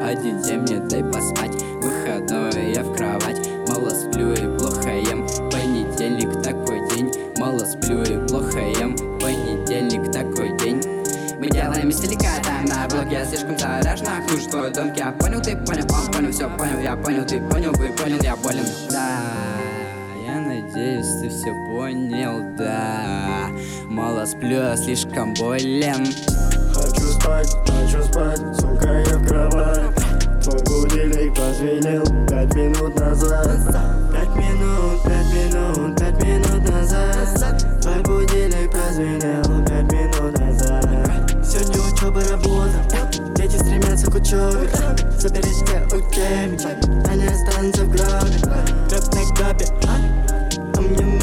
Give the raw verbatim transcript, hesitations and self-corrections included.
Одите мне, дай поспать. Выходной я в кровать. Мало сплю и плохо ем. Понедельник такой день. Мало сплю и плохо ем. Понедельник такой день. Мы делаем издалека, там на блок. Я слишком заряжена, хуже твой дом. Я понял, ты понял, он понял, все понял. Я понял, ты понял, вы понял, я болен. Да, я надеюсь, ты все понял, да. Мало сплю, я слишком болен. Хочу спать, хочу спать, сука, я в кровать. Твой будильник позвонил пять минут назад. Пять минут, пять минут, пять минут назад. Твой будильник позвонил пять минут назад. Сегодня учеба, работа, дети стремятся к учебе. Заберите учебники, они останутся в гробе. Рэп на гробе, а мне